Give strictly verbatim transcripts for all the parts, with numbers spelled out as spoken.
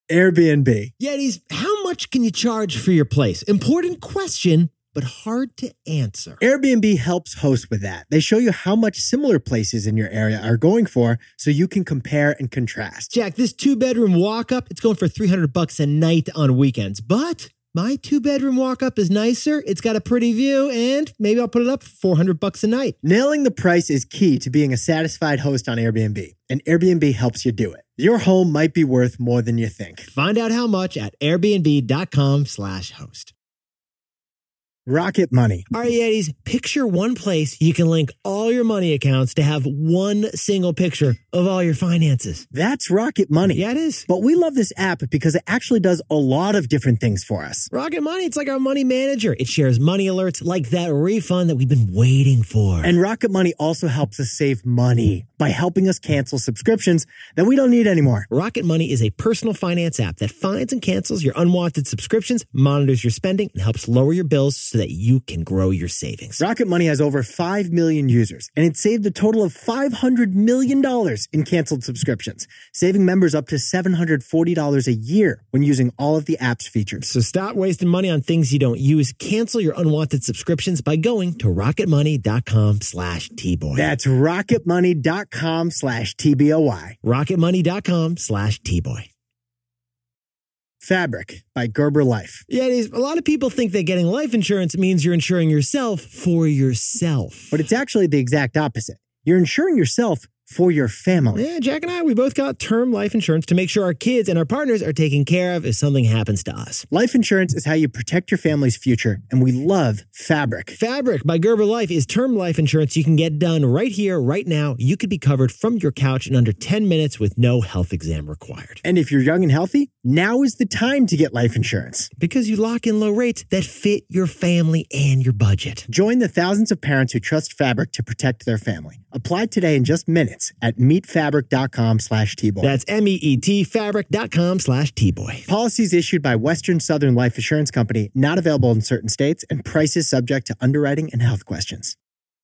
Airbnb. Yetis, how much can you charge for your place? Important question, but hard to answer. Airbnb helps host with that. They show you how much similar places in your area are going for so you can compare and contrast. Jack, this two-bedroom walk-up, it's going for three hundred bucks a night on weekends, but my two-bedroom walk-up is nicer, it's got a pretty view, and maybe I'll put it up for four hundred bucks a night. Nailing the price is key to being a satisfied host on Airbnb, and Airbnb helps you do it. Your home might be worth more than you think. Find out how much at airbnb.com slash host. Rocket Money. All right, Yetis, picture one place you can link all your money accounts to have one single picture of all your finances. That's Rocket Money. Yeah, it is. But we love this app because it actually does a lot of different things for us. Rocket Money, it's like our money manager. It shares money alerts like that refund that we've been waiting for. And Rocket Money also helps us save money by helping us cancel subscriptions that we don't need anymore. Rocket Money is a personal finance app that finds and cancels your unwanted subscriptions, monitors your spending, and helps lower your bills so that you can grow your savings. Rocket Money has over five million users, and it saved a total of five hundred million dollars in canceled subscriptions, saving members up to seven hundred forty dollars a year when using all of the app's features. So stop wasting money on things you don't use. Cancel your unwanted subscriptions by going to rocketmoney.com slash T-Boy. That's rocketmoney.com slash T-B-O-Y. rocketmoney.com slash T-Boy. Fabric by Gerber Life. Yeah, it is. A lot of people think that getting life insurance means you're insuring yourself for yourself. But it's actually the exact opposite. You're insuring yourself for your family. Yeah, Jack and I, we both got term life insurance to make sure our kids and our partners are taken care of if something happens to us. Life insurance is how you protect your family's future, and we love Fabric. Fabric by Gerber Life is term life insurance you can get done right here, right now. You could be covered from your couch in under ten minutes with no health exam required. And if you're young and healthy, now is the time to get life insurance. Because you lock in low rates that fit your family and your budget. Join the thousands of parents who trust Fabric to protect their family. Apply today in just minutes at meetfabric.com slash T-Boy. That's M-E-E-T fabric.com slash T-Boy. Policies issued by Western Southern Life Assurance Company, not available in certain states, and prices subject to underwriting and health questions.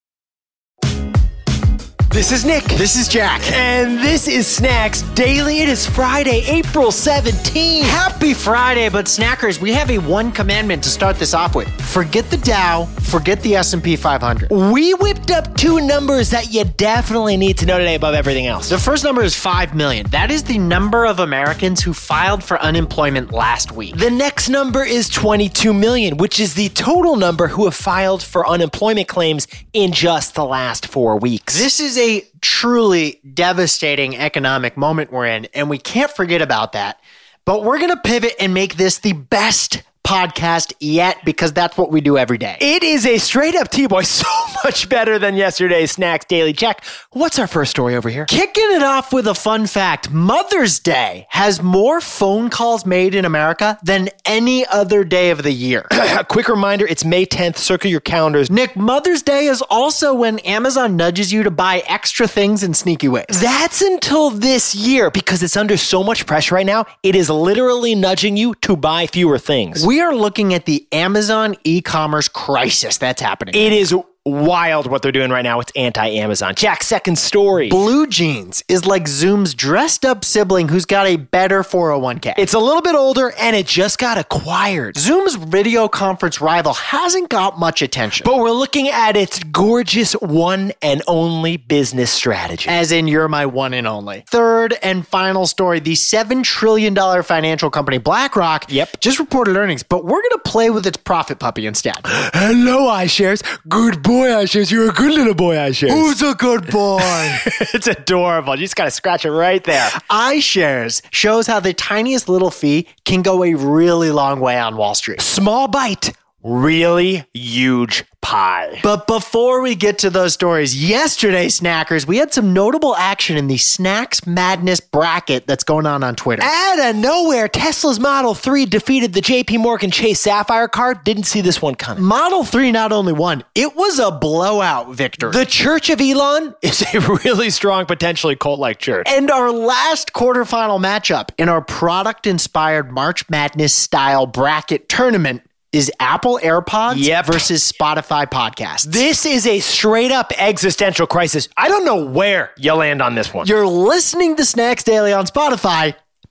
This is Nick. This is Jack. And this is Snacks Daily. It is Friday, April seventeenth. Happy Friday, but Snackers, we have a one commandment to start this off with. Forget the Dow, forget the S and P five hundred. We whipped up two numbers that you definitely need to know today above everything else. The first number is five million. That is the number of Americans who filed for unemployment last week. The next number is twenty-two million, which is the total number who have filed for unemployment claims in just the last four weeks. This is a truly devastating economic moment we're in, and we can't forget about that. But we're going to pivot and make this the best podcast yet, because that's what we do every day. It is a straight up T-Boy, so much better than yesterday's Snacks Daily. Jack, what's our first story over here? Kicking it off with a fun fact. Mother's Day has more phone calls made in America than any other day of the year. A quick reminder, it's May tenth. Circle your calendars. Nick, Mother's Day is also when Amazon nudges you to buy extra things in sneaky ways. That's until this year, because it's under so much pressure right now. It is literally nudging you to buy fewer things. We are looking at the Amazon e-commerce crisis that's happening. It is wild what they're doing right now. It's anti-Amazon. Jack, second story. Blue Jeans is like Zoom's dressed up sibling who's got a better four oh one k. It's a little bit older and it just got acquired. Zoom's video conference rival hasn't got much attention. But we're looking at its gorgeous one and only business strategy. As in, you're my one and only. Third and final story, the seven trillion dollars financial company BlackRock yep. just reported earnings, but we're going to play with its profit puppy instead. Hello, iShares. Good boy. Boy, iShares, you're a good little boy, iShares. Who's a good boy? It's adorable. You just got to scratch it right there. iShares shows how the tiniest little fee can go a really long way on Wall Street. Small bite, really huge pie. But before we get to those stories, yesterday, Snackers, we had some notable action in the Snacks Madness bracket that's going on on Twitter. Out of nowhere, Tesla's Model three defeated the J P Morgan Chase Sapphire car. Didn't see this one coming. Model three not only won, it was a blowout victory. The Church of Elon is a really strong, potentially cult-like church. And our last quarterfinal matchup in our product-inspired March Madness style bracket tournament is Apple AirPods yep. versus Spotify podcasts. This is a straight-up existential crisis. I don't know where you land on this one. You're listening to Snacks Daily on Spotify,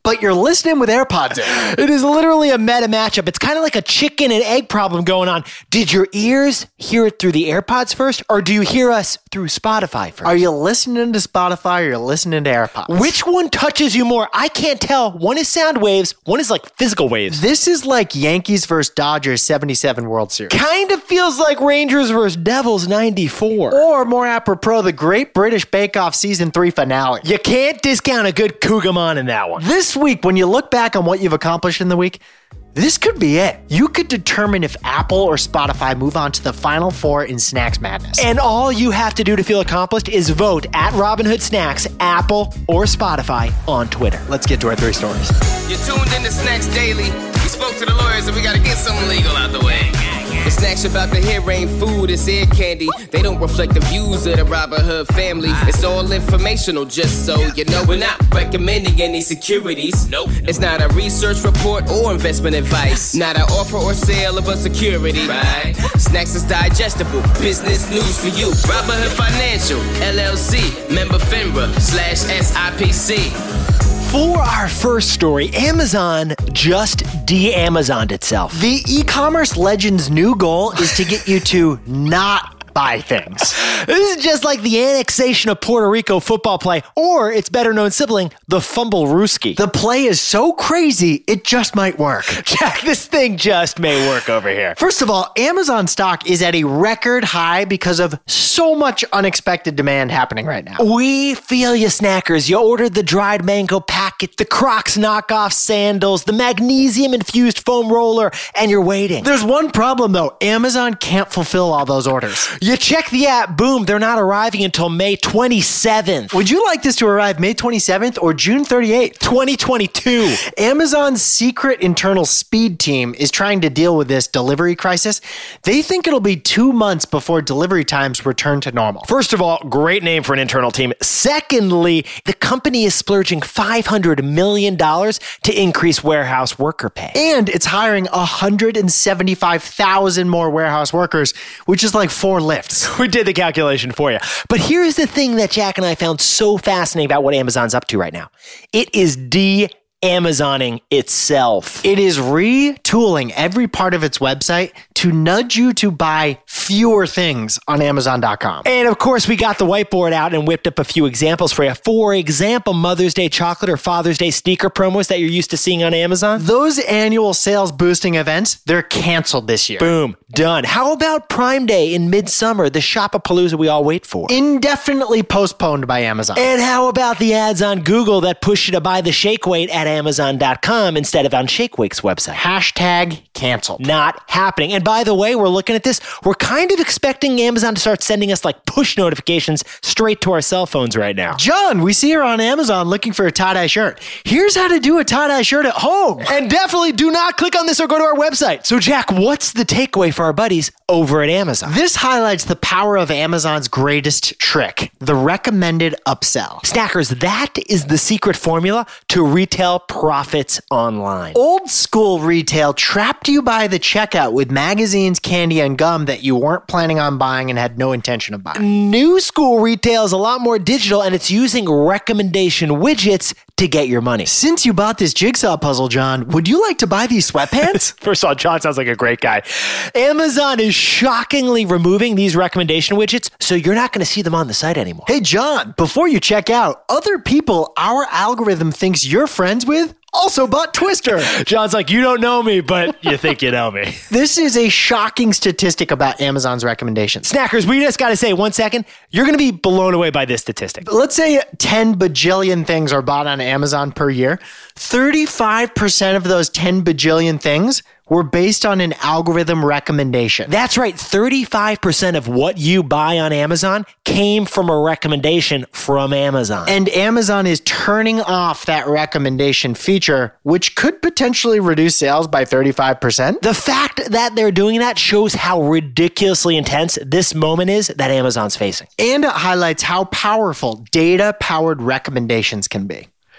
but you're listening with AirPods in. It is literally a meta matchup. It's kind of like a chicken and egg problem going on. Did your ears hear it through the AirPods first, or do you hear us through Spotify first? Are you listening to Spotify or you're listening to AirPods? Which one touches you more? I can't tell. One is sound waves, one is like physical waves. This is like Yankees versus Dodgers seventy-seven World Series. Kind of feels like Rangers versus Devils ninety-four. Or more apropos, the Great British Bake Off Season three finale. You can't discount a good Cougamon in that one. This week, when you look back on what you've accomplished in the week, this could be it. You could determine if Apple or Spotify move on to the Final Four in Snacks Madness. And all you have to do to feel accomplished is vote at Robin Hood Snacks, Apple, or Spotify on Twitter. Let's get to our three stories. You're tuned into Snacks Daily. We spoke to the lawyers and we got to get something legal out the way. The snacks you're about to hear ain't food, it's ear candy. They don't reflect the views of the Robin Hood family. It's all informational, just so you know. We're not recommending any securities. Nope. It's not a research report or investment advice. Not an offer or sale of a security. Right. Snacks is digestible. Business news for you. Robin Hood Financial, L L C, member FINRA, slash S I P C. For our first story, Amazon just de-Amazoned itself. The e-commerce legend's new goal is to get you to not buy things. This is just like the annexation of Puerto Rico football play, or its better known sibling, the Fumble-Rooski. The play is so crazy, it just might work. Jack, this thing just may work over here. First of all, Amazon stock is at a record high because of so much unexpected demand happening right now. We feel you, snackers. You ordered the dried mango packet, the Crocs knockoff sandals, the magnesium-infused foam roller, and you're waiting. There's one problem, though. Amazon can't fulfill all those orders. You check the app, boom, they're not arriving until May twenty-seventh. Would you like this to arrive May twenty-seventh or June thirty-eighth? twenty twenty-two. Amazon's secret internal speed team is trying to deal with this delivery crisis. They think it'll be two months before delivery times return to normal. First of all, great name for an internal team. Secondly, the company is splurging five hundred million dollars to increase warehouse worker pay. And it's hiring one hundred seventy-five thousand more warehouse workers, which is like four lifts. We did the calculation for you. But here's the thing that Jack and I found so fascinating about what Amazon's up to right now. It is de-Amazoning itself. It is retooling every part of its website to nudge you to buy fewer things on Amazon dot com. And of course, we got the whiteboard out and whipped up a few examples for you. For example, Mother's Day chocolate or Father's Day sneaker promos that you're used to seeing on Amazon. Those annual sales boosting events, they're canceled this year. Boom, done. How about Prime Day in midsummer, the shop-a-palooza we all wait for? Indefinitely postponed by Amazon. And how about the ads on Google that push you to buy the shake weight at Amazon dot com instead of on Shake Weight's website? Hashtag canceled. Not happening. And by the way, we're looking at this. We're kind of expecting Amazon to start sending us like push notifications straight to our cell phones right now. John, we see her on Amazon looking for a tie-dye shirt. Here's how to do a tie-dye shirt at home. And definitely do not click on this or go to our website. So Jack, what's the takeaway for our buddies over at Amazon? This highlights the power of Amazon's greatest trick, the recommended upsell. Snackers, that is the secret formula to retail profits online. Old school retail trapped you by the checkout with magazines, candy, and gum that you weren't planning on buying and had no intention of buying. New school retail is a lot more digital, and it's using recommendation widgets to get your money. Since you bought this jigsaw puzzle, John, would you like to buy these sweatpants? First of all, John sounds like a great guy. Amazon is shockingly removing these recommendation widgets, so you're not going to see them on the site anymore. Hey, John, before you check out, other people our algorithm thinks you're friends with also bought Twister. John's like, you don't know me, but you think you know me. This is a shocking statistic about Amazon's recommendations. Snackers, we just got to say one second, you're going to be blown away by this statistic. Let's say ten bajillion things are bought on Amazon per year. thirty-five percent of those ten bajillion things were based on an algorithm recommendation. That's right. thirty-five percent of what you buy on Amazon came from a recommendation from Amazon. And Amazon is turning off that recommendation feature, which could potentially reduce sales by thirty-five percent. The fact that they're doing that shows how ridiculously intense this moment is that Amazon's facing. And it highlights how powerful data-powered recommendations can be.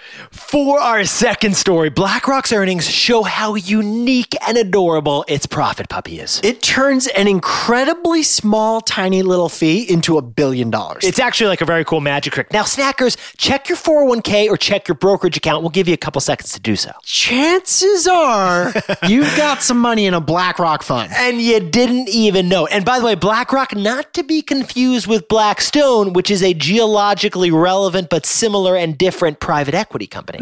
For our second story, BlackRock's earnings show how unique and adorable its profit puppy is. It turns an incredibly small, tiny little fee into a billion dollars. It's actually like a very cool magic trick. Now, snackers, check your four oh one k or check your brokerage account. We'll give you a couple seconds to do so. Chances are you've got some money in a BlackRock fund. And you didn't even know. And by the way, BlackRock, not to be confused with Blackstone, which is a geologically relevant but similar and different private equity company.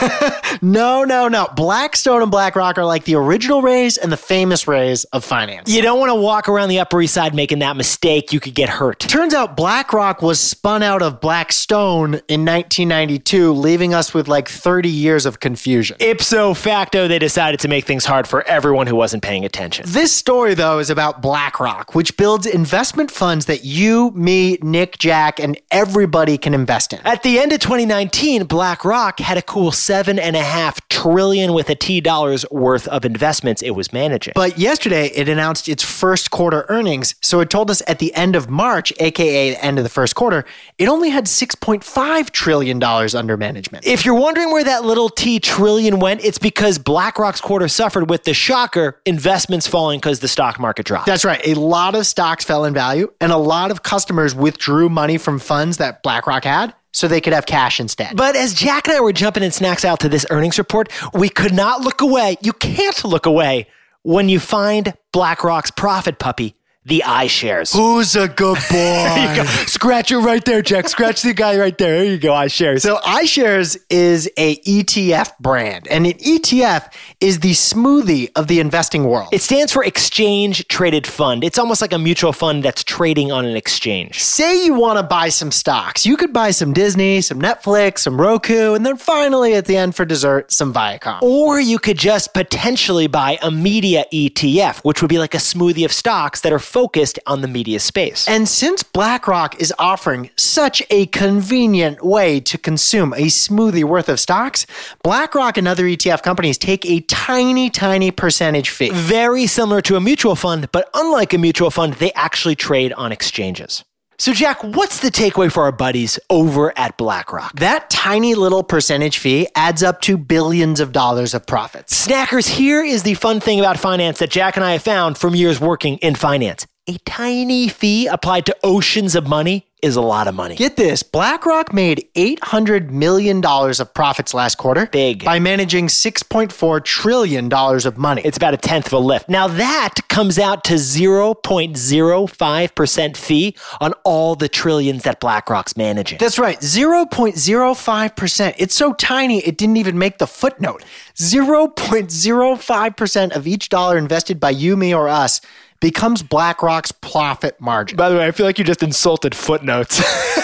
no, no, no. Blackstone and BlackRock are like the original Rays and the famous Rays of finance. You don't want to walk around the Upper East Side making that mistake. You could get hurt. Turns out BlackRock was spun out of Blackstone in nineteen ninety-two, leaving us with like thirty years of confusion. Ipso facto, they decided to make things hard for everyone who wasn't paying attention. This story, though, is about BlackRock, which builds investment funds that you, me, Nick, Jack, and everybody can invest in. At the end of twenty nineteen, BlackRock had a cool seven and a half trillion with a T dollars worth of investments it was managing. But yesterday, it announced its first quarter earnings. So it told us at the end of March, aka the end of the first quarter, it only had six point five trillion dollars under management. If you're wondering where that little T trillion went, it's because BlackRock's quarter suffered with the shocker, investments falling because the stock market dropped. That's right. A lot of stocks fell in value, and a lot of customers withdrew money from funds that BlackRock had, so they could have cash instead. But as Jack and I were jumping in snacks out to this earnings report, we could not look away. You can't look away when you find BlackRock's profit puppy, the iShares. Who's a good boy? There you go. Scratch it right there, Jack. Scratch the guy right there. There you go, iShares. So iShares is a E T F brand, and an E T F is the smoothie of the investing world. It stands for Exchange Traded Fund. It's almost like a mutual fund that's trading on an exchange. Say you want to buy some stocks. You could buy some Disney, some Netflix, some Roku, and then finally at the end for dessert, some Viacom. Or you could just potentially buy a media E T F, which would be like a smoothie of stocks that are focused on the media space. And since BlackRock is offering such a convenient way to consume a smoothie worth of stocks, BlackRock and other E T F companies take a tiny, tiny percentage fee. Very similar to a mutual fund, but unlike a mutual fund, they actually trade on exchanges. So Jack, what's the takeaway for our buddies over at BlackRock? That tiny little percentage fee adds up to billions of dollars of profits. Snackers, here is the fun thing about finance that Jack and I have found from years working in finance. A tiny fee applied to oceans of money is a lot of money. Get this, BlackRock made eight hundred million dollars of profits last quarter. Big. By managing six point four trillion dollars of money. It's about a tenth of a lift. Now that comes out to zero point zero five percent fee on all the trillions that BlackRock's managing. That's right, zero point zero five percent. It's so tiny, it didn't even make the footnote. zero point zero five percent of each dollar invested by you, me, or us becomes BlackRock's profit margin. By the way, I feel like you just insulted footnotes.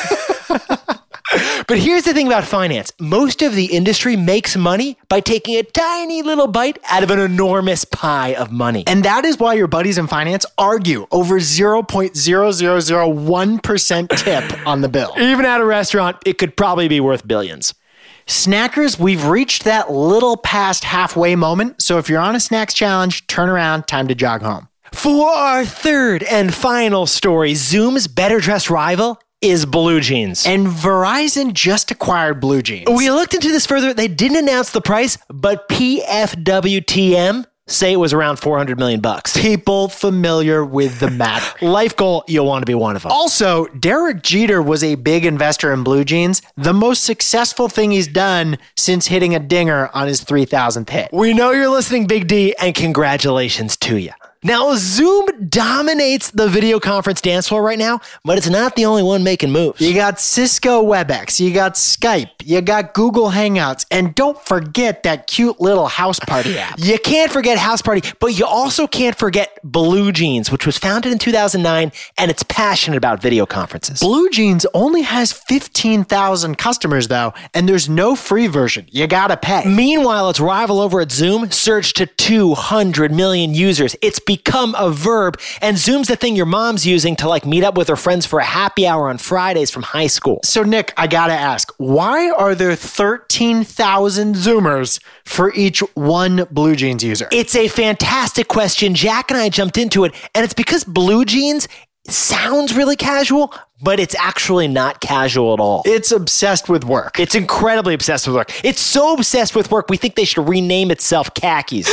But here's the thing about finance. Most of the industry makes money by taking a tiny little bite out of an enormous pie of money. And that is why your buddies in finance argue over zero point zero zero zero one percent tip on the bill. Even at a restaurant, it could probably be worth billions. Snackers, we've reached that little past halfway moment. So if you're on a snacks challenge, turn around, time to jog home. For our third and final story, Zoom's better dressed rival is Blue Jeans. And Verizon just acquired Blue Jeans. We looked into this further. They didn't announce the price, but P F W T M say it was around four hundred million bucks. People familiar with the matter. Life goal, you'll want to be one of them. Also, Derek Jeter was a big investor in Blue Jeans, the most successful thing he's done since hitting a dinger on his three thousandth hit. We know you're listening, Big D, and congratulations to you. Now, Zoom dominates the video conference dance floor right now, but it's not the only one making moves. You got Cisco WebEx, you got Skype, you got Google Hangouts, and don't forget that cute little House Party app. You can't forget House Party, but you also can't forget Blue Jeans, which was founded in two thousand nine, and it's passionate about video conferences. Blue Jeans only has fifteen thousand customers, though, and there's no free version. You gotta pay. Meanwhile, its rival over at Zoom surged to two hundred million users. It's become a verb, and Zoom's the thing your mom's using to like meet up with her friends for a happy hour on Fridays from high school. So Nick, I gotta ask, why are there thirteen thousand Zoomers for each one Blue Jeans user? It's a fantastic question. Jack and I jumped into it, and it's because Blue Jeans sounds really casual, but it's actually not casual at all. It's obsessed with work. It's incredibly obsessed with work. It's so obsessed with work, we think they should rename itself Khakis.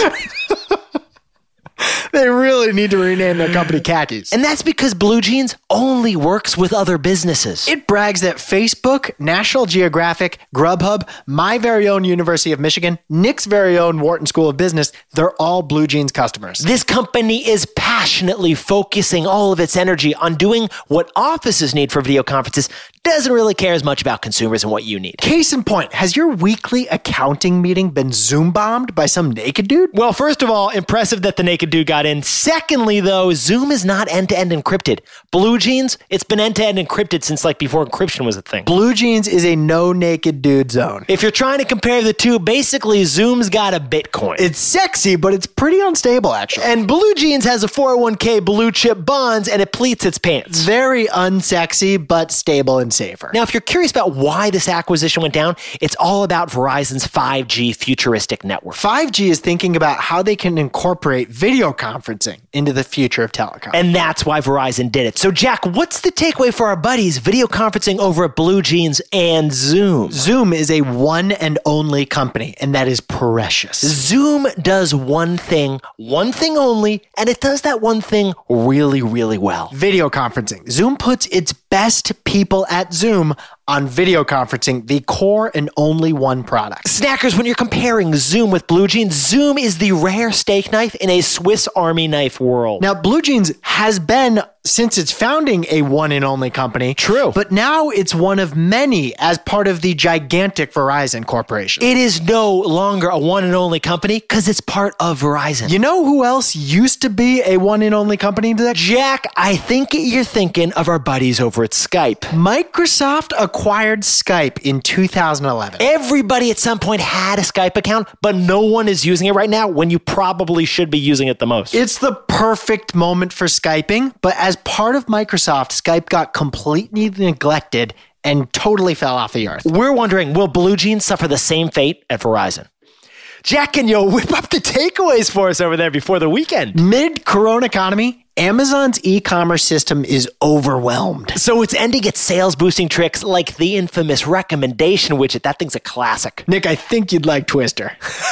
They really need to rename their company Khakis. And that's because Blue Jeans only works with other businesses. It brags that Facebook, National Geographic, Grubhub, my very own University of Michigan, Nick's very own Wharton School of Business, they're all Blue Jeans customers. This company is passionately focusing all of its energy on doing what offices need for video conferences, doesn't really care as much about consumers and what you need. Case in point, has your weekly accounting meeting been Zoom bombed by some naked dude? Well, first of all, impressive that the naked dude got in. Secondly, though, Zoom is not end-to-end encrypted. Blue Jeans, it's been end-to-end encrypted since like before encryption was a thing. Blue Jeans is a no naked dude zone. If you're trying to compare the two, basically Zoom's got a Bitcoin. It's sexy, but it's pretty unstable, actually. And Blue Jeans has a four oh one k blue chip bonds and it pleats its pants. Very unsexy, but stable and safer. Now, if you're curious about why this acquisition went down, it's all about Verizon's five G futuristic network. five G is thinking about how they can incorporate video conferencing into the future of telecom. And that's why Verizon did it. So, Jack, what's the takeaway for our buddies video conferencing over at Blue Jeans and Zoom? Zoom is a one and only company, and that is precious. Zoom does one thing, one thing only, and it does that one thing really, really well. Video conferencing. Zoom puts its best people at Zoom on video conferencing, the core and only one product. Snackers, when you're comparing Zoom with Blue Jeans, Zoom is the rare steak knife in a Swiss Army knife world. Now, Blue Jeans has been, since its founding, a one and only company. True. But now it's one of many as part of the gigantic Verizon Corporation. It is no longer a one and only company because it's part of Verizon. You know who else used to be a one and only company? Jack, I think you're thinking of our buddies over at Skype. Microsoft acquired Skype in two thousand eleven. Everybody at some point had a Skype account, but no one is using it right now when you probably should be using it the most. It's the perfect moment for Skyping, but as part of Microsoft, Skype got completely neglected and totally fell off the earth. We're wondering, will Blue Jeans suffer the same fate at Verizon? Jack, can you whip up the takeaways for us over there before the weekend? Mid-corona economy, Amazon's e-commerce system is overwhelmed. So it's ending its sales-boosting tricks like the infamous recommendation widget. That thing's a classic. Nick, I think you'd like Twister.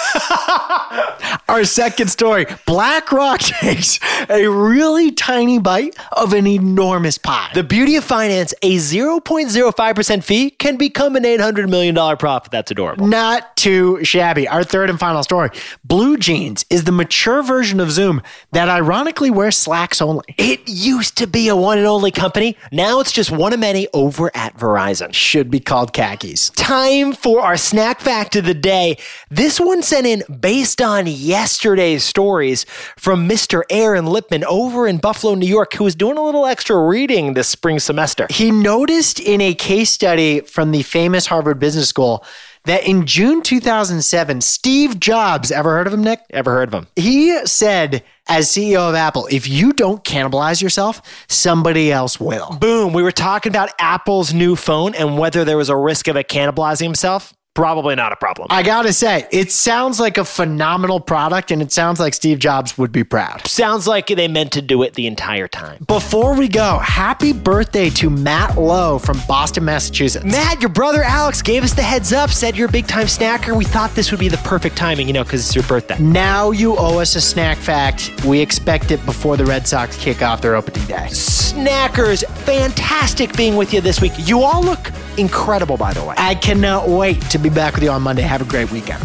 Our second story, BlackRock takes a really tiny bite of an enormous pie. The beauty of finance, a zero point zero five percent fee can become an eight hundred million dollars profit. That's adorable. Not too shabby. Our third and final story, Blue Jeans is the mature version of Zoom that ironically wears slacks only. It used to be a one and only company. Now it's just one of many over at Verizon. Should be called Khakis. Time for our snack fact of the day. This one sent in based on yesterday's stories from Mister Aaron Lipman over in Buffalo, New York, who was doing a little extra reading this spring semester. He noticed in a case study from the famous Harvard Business School that in June two thousand seven, Steve Jobs, ever heard of him, Nick? Ever heard of him? He said, as C E O of Apple, if you don't cannibalize yourself, somebody else will. Boom. We were talking about Apple's new phone and whether there was a risk of it cannibalizing himself. Probably not a problem. I gotta say, it sounds like a phenomenal product, and it sounds like Steve Jobs would be proud. Sounds like they meant to do it the entire time. Before we go, happy birthday to Matt Lowe from Boston, Massachusetts. Matt, your brother Alex gave us the heads up, said you're a big time snacker. We thought this would be the perfect timing, you know, because it's your birthday. Now you owe us a snack fact. We expect it before the Red Sox kick off their opening day. Snackers, fantastic being with you this week. You all look incredible, by the way. I cannot wait to be back with you on Monday. Have a great weekend.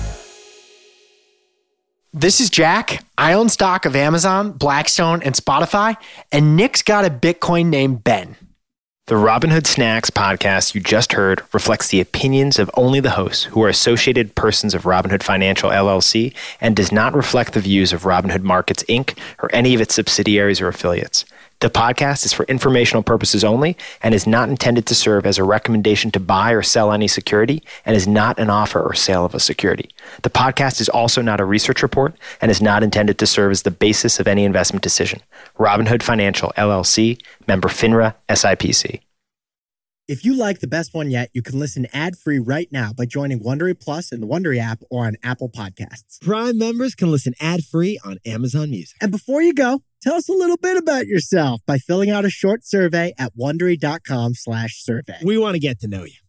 This is Jack. I own stock of Amazon, Blackstone, and Spotify, and Nick's got a Bitcoin named Ben. The Robinhood Snacks podcast you just heard reflects the opinions of only the hosts who are associated persons of Robinhood Financial L L C and does not reflect the views of Robinhood Markets, Incorporated or any of its subsidiaries or affiliates. The podcast is for informational purposes only and is not intended to serve as a recommendation to buy or sell any security and is not an offer or sale of a security. The podcast is also not a research report and is not intended to serve as the basis of any investment decision. Robinhood Financial L L C, member FINRA, S I P C. If you like The Best One Yet, you can listen ad-free right now by joining Wondery Plus in the Wondery app or on Apple Podcasts. Prime members can listen ad-free on Amazon Music. And before you go, tell us a little bit about yourself by filling out a short survey at Wondery dot com slash survey. We want to get to know you.